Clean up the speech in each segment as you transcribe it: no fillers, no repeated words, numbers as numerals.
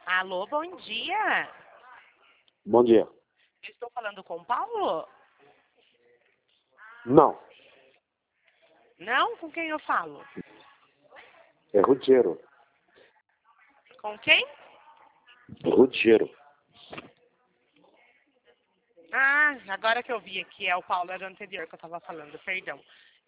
Alô, bom dia. Bom dia. Eu estou falando com o Paulo? Não, Não? Com quem eu falo? é Ruggiero. Com quem? Ruggiero. Ah, agora que eu vi aqui, é o Paulo, era o anterior que eu estava falando, perdão.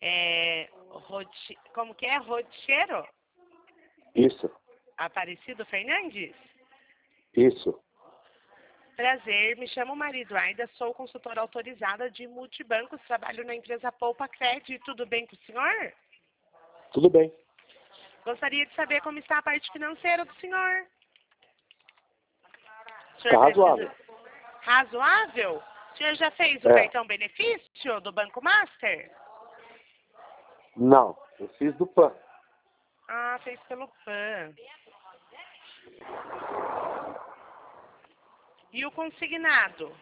Como que é? Rocheiro? Isso, Aparecido Fernandes? isso. Prazer, me chamo Maria Eduarda, sou consultora autorizada de multibancos, trabalho na empresa Poupa Crédito. Tudo bem com o senhor? Tudo bem. Gostaria de saber como está a parte financeira do senhor. O Tá senhor razoável. Razoável? O senhor já fez o É. cartão benefício do Banco Master? Não, eu fiz do PAN. Ah, fez pelo PAN. E o consignado?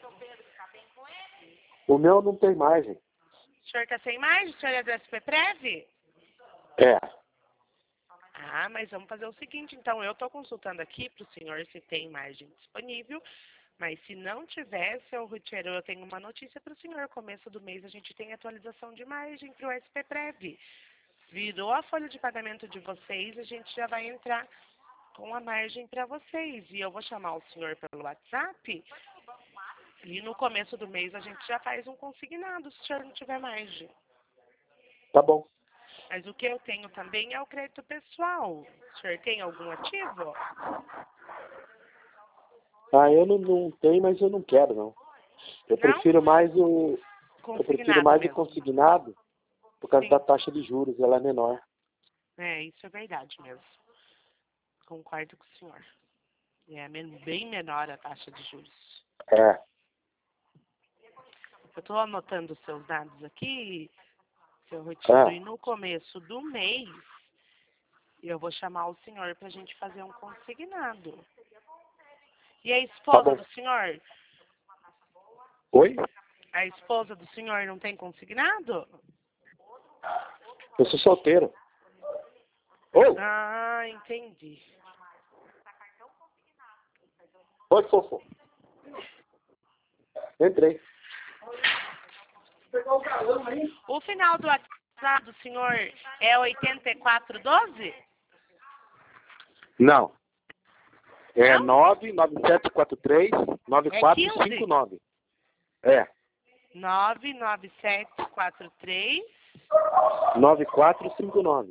O meu não tem margem. O senhor está sem mais? O senhor é do SPPrev? É. Ah, mas vamos fazer o seguinte, então, eu estou consultando aqui para o senhor se tem margem disponível, mas se não tiver, seu Rutiero, eu tenho uma notícia para o senhor. Começo do mês a gente tem atualização de margem para o SPPrev. Virou a folha de pagamento de vocês, a gente já vai entrar com a margem para vocês. E eu vou chamar o senhor pelo WhatsApp e no começo do mês a gente já faz um consignado, se o senhor não tiver margem. Tá bom. Mas o que eu tenho também é o crédito pessoal. O senhor tem algum ativo? Ah, eu não tenho, mas eu não quero, não. Eu Não? prefiro mais o Consignado mesmo. consignado por causa Sim. da taxa de juros, ela é menor. É, isso é verdade mesmo. Concordo com o senhor. É bem menor a taxa de juros. É. Eu estou anotando os seus dados aqui, seu Rutiero, e no começo do mês eu vou chamar o senhor para a gente fazer um consignado. E a Tá esposa bom. do senhor? Oi? A esposa do senhor não tem consignado? Eu sou solteiro. Oi? Ah, entendi. Oi, fofo. Entrei. O final do WhatsApp do senhor é 8412? Não. É Não? 99743 É 9459. É. 99743 9459.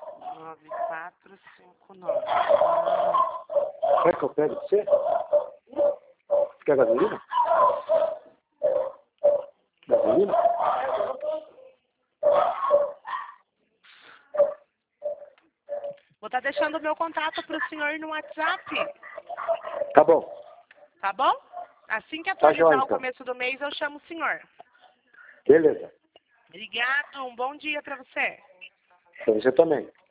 9459. Quer que eu pegue pra você? Você quer gasolina? Gasolina? Vou estar deixando o meu contato para o senhor no WhatsApp, Tá bom. tá bom? Assim que Tá atualizar jóia, o então. começo do mês, eu chamo o senhor. Beleza. Obrigado, um bom dia para você. Pra você também.